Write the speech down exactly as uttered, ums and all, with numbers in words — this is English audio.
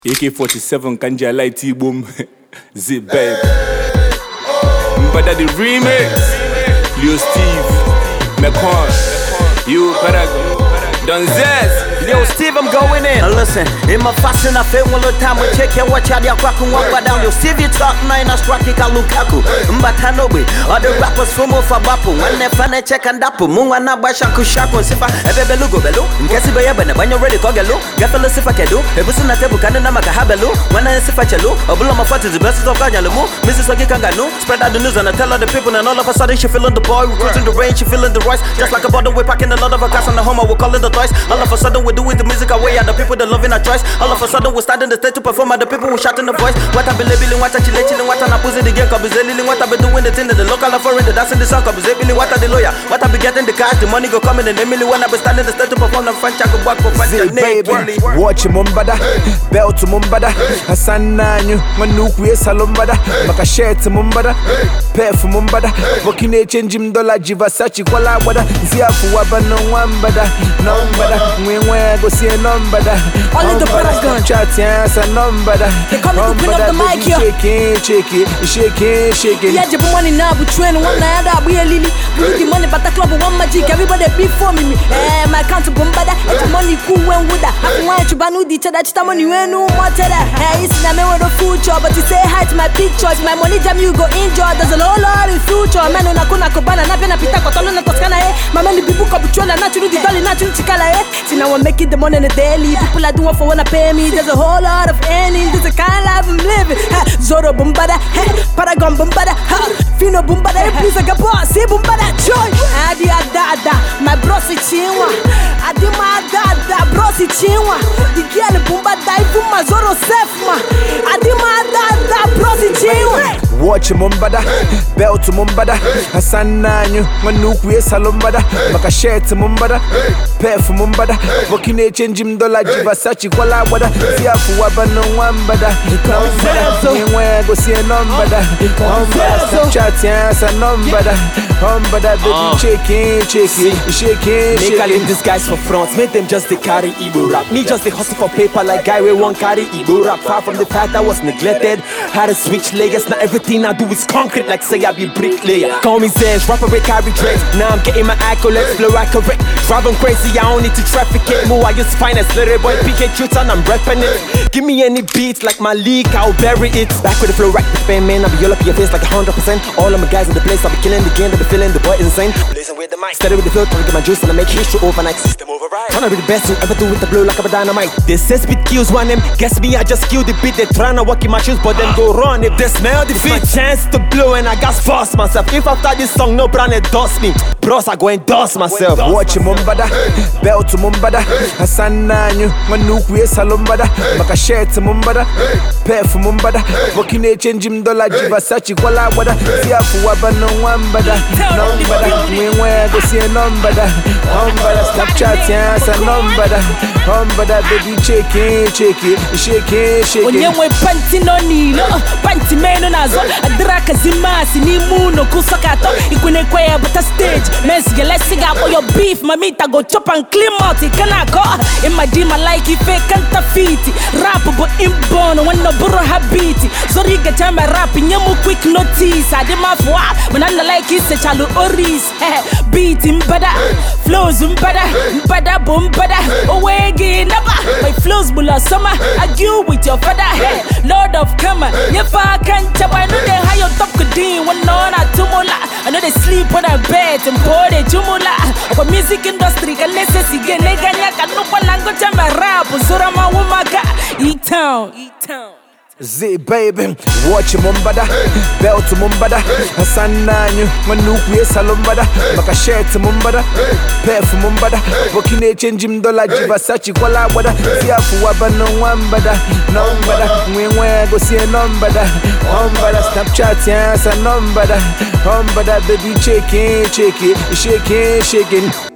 A K forty-seven, Kanja Light Boom, Zip Babe. But the remix, Leo Steve, McCon, you Paragon, Don Zez. Yo, Steve, I'm going in. Now listen, in my fashion, I feel one time we check and watch how they crack and walk down. Yo, Steve, you talk nine, I strike it, I look Lukaku. Mbatanobe, other rappers from off a bapu. When they find a check and dapu, Mungana Bashaku Shaku, Sifa, Ebe Belugo Belu, Cassie Bayabana, when you're ready, Kogalo, Gafala Sifa-Kedu, Ebusuna Tebu, Kanamaka Habelu, when I Sifa Chelu, Obulama Fat is the best of Ganalu, Missus Ogikanganu, spread out the news and I tell other people, and all of a sudden she feeling the boy, we're cruising the range, she feeling the rise, just like a bottle, we're packing a lot of a cast on the home, we're calling the toys. All of a sudden we're doing the music away at the people that loving our choice. All of a sudden we're starting the stage to perform at the people who shouting the voice. What I be labeling, what I chilling, chilling, what I pussy the game, cause what I be doing the thing that the local foreign, the dancing the song, cause what I the lawyer, what I be getting the cash, the money go coming and Emily when I be starting the stage to perform the French, I go back for French. Baby, watch Mumbada, bell to Mumbada, Hassan Nanyu, Manuku, Salombada, Makashet Mumbada, Pay for Mumbada, Bokine changing dollar, Jivasachi, Kuala Wada, Ziafu Wabano Wambada, Nombada, Mwe go see a Nombada. Only the Paragon. Chat, yes, a Nombada. They come to put up the mic here. Shaking, shaking, shaking, shaking. Yeah, you money now, but train one night up, we are Lily. We the money, but the club one magic, everybody before me. Eh, my count to Bumbada, it's money cool when with that. I want to banu each other, that's the money when no matter that. Hey, it's not me with the future, but you say hi to my pictures. My money jam, you go enjoy. There's a whole lot in future. Man, on a kuna kubana, Napena Pita, Cotolona Toscana, eh. My money people come to natural, the dolly, natural chicala, eh. See, now I'm making the money on the daily. People are doing for wanna pay me. There's a whole lot of earnings. There's a kind of life I'm living. Ha, Zoro Bumbada, ha, Paragon Bumbada, ha, Fino Bumbada, please I boss, see Bumbada, joy. Adi Adada, my brosi chinwa. Adi ma Adada, brosi chinwa. The girl Bumbada, Ifuma Zoro Sefma. Adi ma Adada, brosi chinwa. Watch Mumbada, bell to Mumbada, Hassan Nanyu, Manuku, Salombada, Makashet Mumbada, Pay for Mumbada, Bokine changing dollar, Jivasachi, Kuala Wada, Ziafu Wabano Wambada, Nombada, go see a Nombada, Nombada, chat, yes, a Nombada, Nombada, baby, shaking, shaking, shaking, shaking. Make all in disguise for fronts, make them just the carry Igbo rap. Me just the hustle for paper like guy we won't carry Igbo rap. Far from the fact I was neglected, had to switch layers, now everything I do is concrete like say I be bricklayer. Call me Zez, rapper with carry dreads, now I'm getting my accolades, flow I correct. Driving crazy, I don't need to traffic it. Move, I use finest, little boy, P K Q and I'm repping it. Give me any beats like my league, I'll bury it. Back with the flow, right with fame, man, I'll be all up your face like a hundred percent. All of my guys in the place, I'll be killing the game, they'll be feeling the boy insane. Blazing with the mic, steady with the flow, trying to get my juice and I make history overnight. System override. Trying to be the best who ever do with the blow like a dynamite. They say speed kills one them, guess me, I just kill the beat. They trying to walk in my shoes, but then go run if they smell the beat. My chance to blow and I got force myself. If after this song, no brand endorse me, bros, I go endorse myself. Watch Mumbada, bell to Mumbada, Hassan Nanyu, Manuku, Salombada, Makashet Mumbada, Pay for Mumbada, Bokine changing dollar, Jivasachi, Kuala Wada, Ziafu Wabano Wambada, Nombada, Mwe go see a Nombada, Nombada, Snapchat, yes, a Nombada, Nombada, baby, shaking, shaking, shaking, shaking. When you went panty no nilo, panty meno nazo, a draka zimasi, ni muno kusakato, ikune kwaya but a stage, messy, let's sing up for your beef, mamita go chop and clean out, it can I go, in my dream I like it, fake and tafiti, rap but inborn, when no burro habiti, so you get time by rapping, you move quick notice, I did my fwa, when I'm like it, say chalo oris, beat him better, flows him better, better boom better, away again, never, my flows bulla summer, argue with your father, hey, Lord of Kama, if I can't tell, I know they high on top could deal, one on a tumula, I know they sleep on a bed and pour the tumula, our music industry can necessary, nigga, I no one language, I'm a rap, Surama Wumaka, E-Town, E-Town. Z baby, watch Mumbada, bell to Mumbada, Hassan Nanyu, Manuku, Salombada, Makashet Mumbada, Pay for Mumbada, Bokine changing dollar, Jivasachi, Kuala Wada, Ziafu Wabano Wambada, Nombada, Mwe go see a Nombada, Nombada, Snapchat, yes, a Nombada, Nombada, baby, shaking, shaking, shaking, shaking.